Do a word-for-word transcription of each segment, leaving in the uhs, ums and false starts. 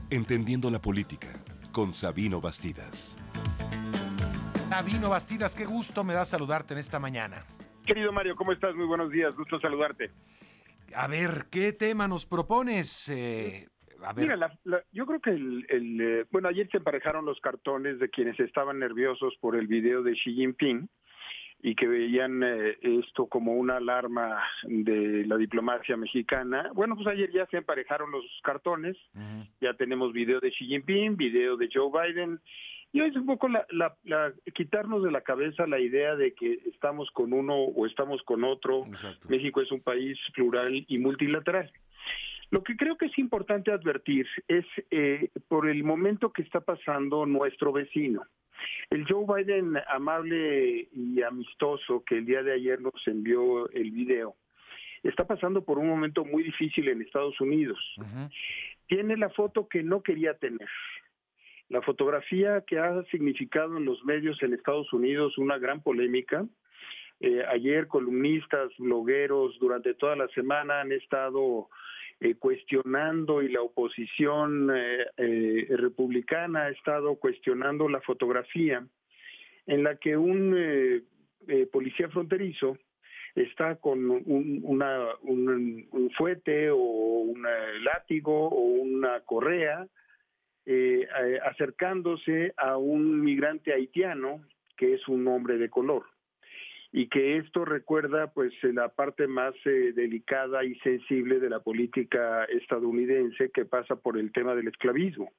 Entendiendo la política, con Sabino Bastidas. Sabino Bastidas, qué gusto me da saludarte en esta mañana. Querido Mario, ¿cómo estás? Muy buenos días, gusto saludarte. A ver, ¿qué tema nos propones? Eh, a ver. Mira, la, la, yo creo que el, el eh, bueno, ayer se emparejaron los cartones de quienes estaban nerviosos por el video de Xi Jinping y que veían eh, esto como una alarma de la diplomacia mexicana. Bueno, pues ayer ya se emparejaron los cartones, uh-huh. Ya tenemos video de Xi Jinping, video de Joe Biden, y hoy es un poco la, la, la quitarnos de la cabeza la idea de que estamos con uno o estamos con otro. Exacto. México es un país plural y multilateral. Lo que creo que es importante advertir es eh, por el momento que está pasando nuestro vecino. El Joe Biden amable y amistoso que el día de ayer nos envió el video, está pasando por un momento muy difícil en Estados Unidos. Uh-huh. Tiene la foto que no quería tener. La fotografía que ha significado en los medios en Estados Unidos una gran polémica. Eh, ayer columnistas, blogueros, durante toda la semana han estado eh, cuestionando y la oposición eh, eh, republicana ha estado cuestionando la fotografía en la que un eh, eh, policía fronterizo está con un, una, un, un fuete o un látigo o una correa eh, eh, acercándose a un migrante haitiano que es un hombre de color. Y que esto recuerda pues la parte más eh, delicada y sensible de la política estadounidense que pasa por el tema del esclavismo.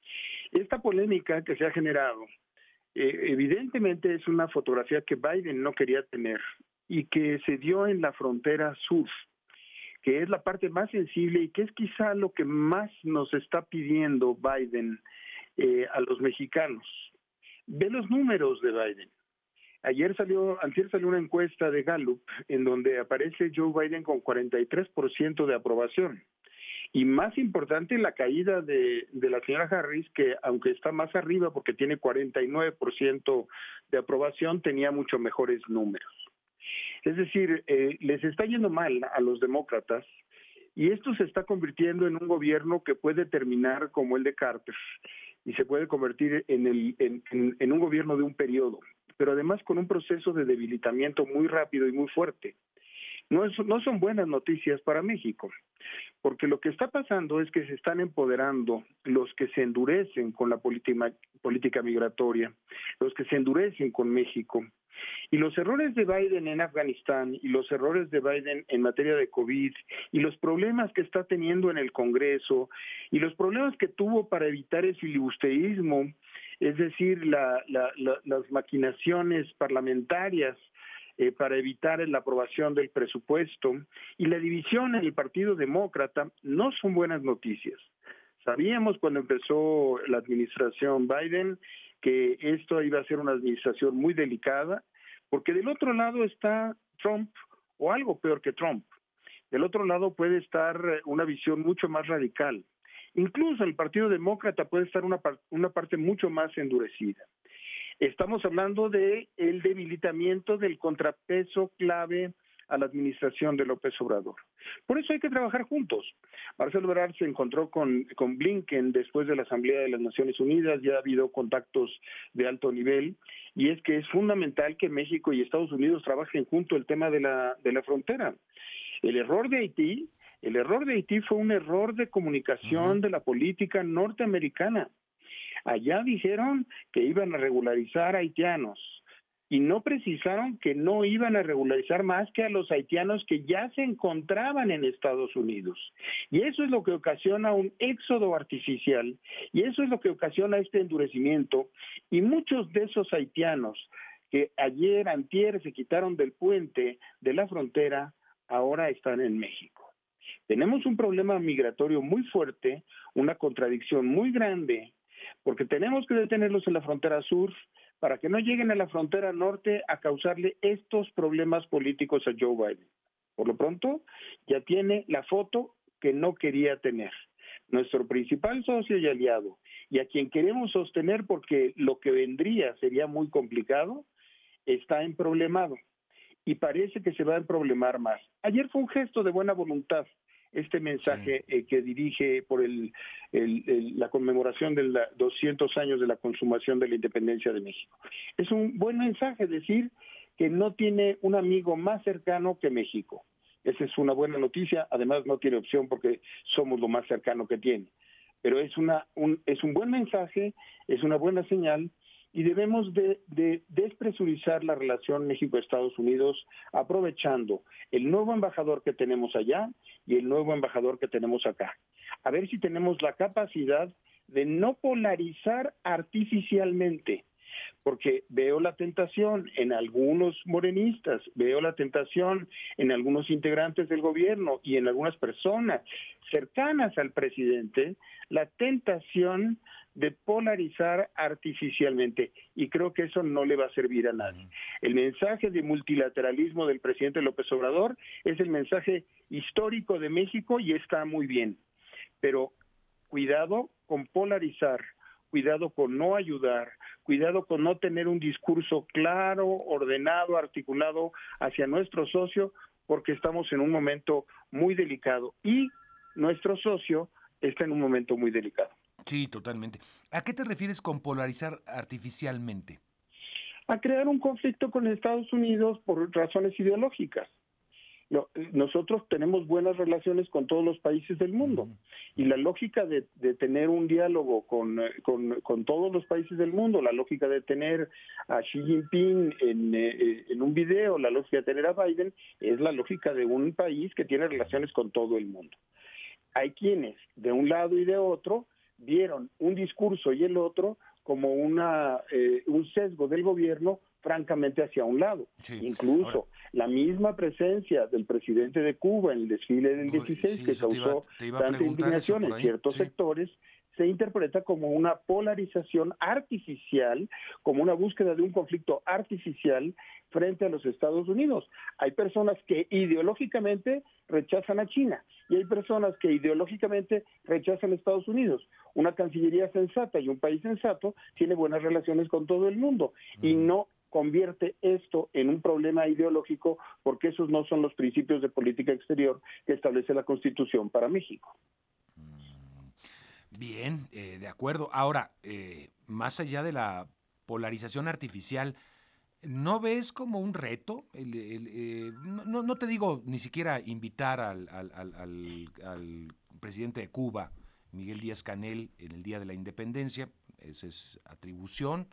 Esta polémica que se ha generado eh, evidentemente es una fotografía que Biden no quería tener y que se dio en la frontera sur, que es la parte más sensible y que es quizá lo que más nos está pidiendo Biden eh, a los mexicanos. Ve los números de Biden. Ayer salió, antier salió una encuesta de Gallup en donde aparece Joe Biden con cuarenta y tres por ciento de aprobación. Y más importante, la caída de, de la señora Harris, que aunque está más arriba porque tiene cuarenta y nueve por ciento de aprobación, tenía mucho mejores números. Es decir, eh, les está yendo mal a los demócratas y esto se está convirtiendo en un gobierno que puede terminar como el de Carter y se puede convertir en, el, en, en, en un gobierno de un periodo, pero además con un proceso de debilitamiento muy rápido y muy fuerte. No, es, no son buenas noticias para México, porque lo que está pasando es que se están empoderando los que se endurecen con la política, política migratoria, los que se endurecen con México. Y los errores de Biden en Afganistán y los errores de Biden en materia de COVID y los problemas que está teniendo en el Congreso y los problemas que tuvo para evitar el filibusterismo, es decir, la, la, la, las maquinaciones parlamentarias eh, para evitar la aprobación del presupuesto y la división en el Partido Demócrata, no son buenas noticias. Sabíamos cuando empezó la administración Biden que esto iba a ser una administración muy delicada, porque del otro lado está Trump, o algo peor que Trump. Del otro lado puede estar una visión mucho más radical. Incluso el Partido Demócrata puede estar una, una parte mucho más endurecida. Estamos hablando de el debilitamiento del contrapeso clave a la administración de López Obrador. Por eso hay que trabajar juntos. Marcelo Ebrard se encontró con, con Blinken después de la Asamblea de las Naciones Unidas, ya ha habido contactos de alto nivel, y es que es fundamental que México y Estados Unidos trabajen junto el tema de la, de la frontera. El error de Haití, el error de Haití fue un error de comunicación uh-huh. de la política norteamericana. Allá dijeron que iban a regularizar haitianos, y no precisaron que no iban a regularizar más que a los haitianos que ya se encontraban en Estados Unidos. Y eso es lo que ocasiona un éxodo artificial, y eso es lo que ocasiona este endurecimiento, y muchos de esos haitianos que ayer, antier, se quitaron del puente de la frontera, ahora están en México. Tenemos un problema migratorio muy fuerte, una contradicción muy grande, porque tenemos que detenerlos en la frontera sur, para que no lleguen a la frontera norte a causarle estos problemas políticos a Joe Biden. Por lo pronto, ya tiene la foto que no quería tener. Nuestro principal socio y aliado, y a quien queremos sostener porque lo que vendría sería muy complicado, está emproblemado. Y parece que se va a emproblemar más. Ayer fue un gesto de buena voluntad este mensaje sí. eh, que dirige por el, el, el, la conmemoración de los doscientos años de la consumación de la independencia de México. Es un buen mensaje decir que no tiene un amigo más cercano que México. Esa es una buena noticia, además no tiene opción porque somos lo más cercano que tiene. Pero es, una, un, es un buen mensaje, es una buena señal, y debemos de, de despresurizar la relación México-Estados Unidos aprovechando el nuevo embajador que tenemos allá y el nuevo embajador que tenemos acá. A ver si tenemos la capacidad de no polarizar artificialmente, porque veo la tentación en algunos morenistas, veo la tentación en algunos integrantes del gobierno y en algunas personas cercanas al presidente, la tentación de polarizar artificialmente, y creo que eso no le va a servir a nadie. El mensaje de multilateralismo del presidente López Obrador es el mensaje histórico de México y está muy bien, pero cuidado con polarizar, cuidado con no ayudar, cuidado con no tener un discurso claro, ordenado, articulado hacia nuestro socio, porque estamos en un momento muy delicado y nuestro socio está en un momento muy delicado. Sí, totalmente. ¿A qué te refieres con polarizar artificialmente? A crear un conflicto con Estados Unidos por razones ideológicas. No, nosotros tenemos buenas relaciones con todos los países del mundo, uh-huh. y la lógica de, de tener un diálogo con, con, con todos los países del mundo, la lógica de tener a Xi Jinping en, eh, en un video, la lógica de tener a Biden, es la lógica de un país que tiene relaciones con todo el mundo. Hay quienes, de un lado y de otro, vieron un discurso y el otro como una eh, un sesgo del gobierno francamente hacia un lado. Sí. Incluso ahora, la misma presencia del presidente de Cuba en el desfile del dieciséis, sí, que causó te iba, te iba tanta indignación en ciertos sí. sectores, se interpreta como una polarización artificial, como una búsqueda de un conflicto artificial frente a los Estados Unidos. Hay personas que ideológicamente rechazan a China y hay personas que ideológicamente rechazan a Estados Unidos. Una cancillería sensata y un país sensato tiene buenas relaciones con todo el mundo mm. y no convierte esto en un problema ideológico, porque esos no son los principios de política exterior que establece la Constitución para México. Bien, eh, de acuerdo. Ahora, eh, más allá de la polarización artificial, ¿no ves como un reto? El, el, eh, no, no te digo ni siquiera invitar al, al, al, al, al presidente de Cuba, Miguel Díaz-Canel, en el Día de la Independencia. Esa es atribución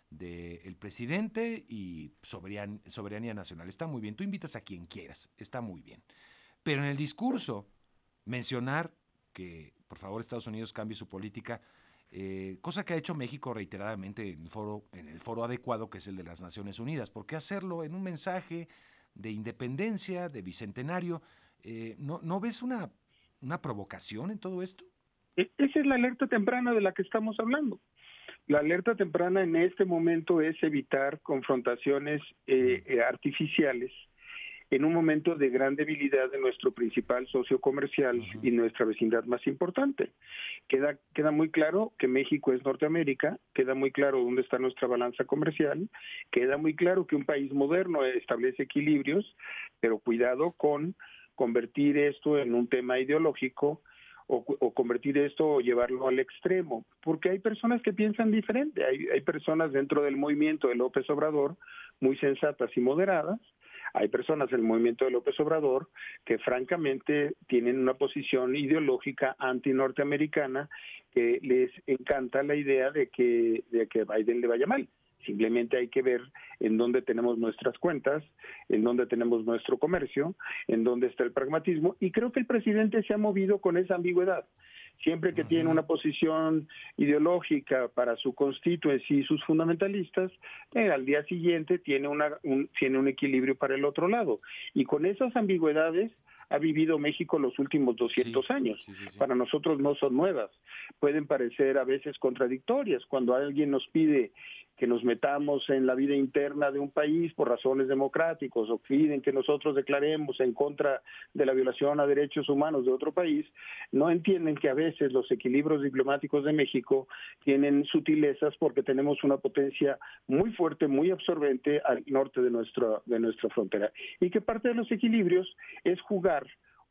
del presidente y soberan, soberanía nacional. Está muy bien. Tú invitas a quien quieras. Está muy bien. Pero en el discurso, mencionar que, por favor, Estados Unidos cambie su política, eh, cosa que ha hecho México reiteradamente en el, foro, en el foro adecuado, que es el de las Naciones Unidas. ¿Por qué hacerlo en un mensaje de independencia, de bicentenario? Eh, ¿no, ¿No ves una, una provocación en todo esto? Esa es la alerta temprana de la que estamos hablando. La alerta temprana en este momento es evitar confrontaciones eh, eh, artificiales en un momento de gran debilidad de nuestro principal socio comercial uh-huh. y nuestra vecindad más importante. Queda, queda muy claro que México es Norteamérica, queda muy claro dónde está nuestra balanza comercial, queda muy claro que un país moderno establece equilibrios, pero cuidado con convertir esto en un tema ideológico o, o convertir esto o llevarlo al extremo, porque hay personas que piensan diferente, hay, hay personas dentro del movimiento de López Obrador muy sensatas y moderadas. Hay personas en el movimiento de López Obrador que francamente tienen una posición ideológica anti-norteamericana que les encanta la idea de que, de que Biden le vaya mal. Simplemente hay que ver en dónde tenemos nuestras cuentas, en dónde tenemos nuestro comercio, en dónde está el pragmatismo, y creo que el presidente se ha movido con esa ambigüedad. Siempre que uh-huh. tiene una posición ideológica para su constituency y sus fundamentalistas, eh, al día siguiente tiene, una, un, tiene un equilibrio para el otro lado. Y con esas ambigüedades ha vivido México los últimos doscientos sí, años. Sí, sí, sí. Para nosotros no son nuevas. Pueden parecer a veces contradictorias. Cuando alguien nos pide que nos metamos en la vida interna de un país por razones democráticas o piden que nosotros declaremos en contra de la violación a derechos humanos de otro país, no entienden que a veces los equilibrios diplomáticos de México tienen sutilezas porque tenemos una potencia muy fuerte, muy absorbente al norte de nuestra, de nuestra frontera. Y que parte de los equilibrios es jugar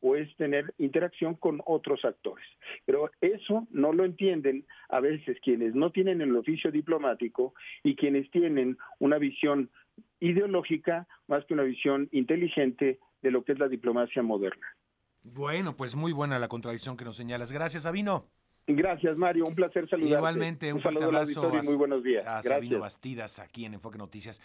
o es tener interacción con otros actores. Pero eso no lo entienden a veces quienes no tienen el oficio diplomático y quienes tienen una visión ideológica más que una visión inteligente de lo que es la diplomacia moderna. Bueno, pues muy buena la contradicción que nos señalas. Gracias, Sabino. Gracias, Mario. Un placer saludarte. Igualmente, un, un fuerte saludo al abrazo auditorio y muy buenos días. a Gracias. Sabino Bastidas aquí en Enfoque Noticias.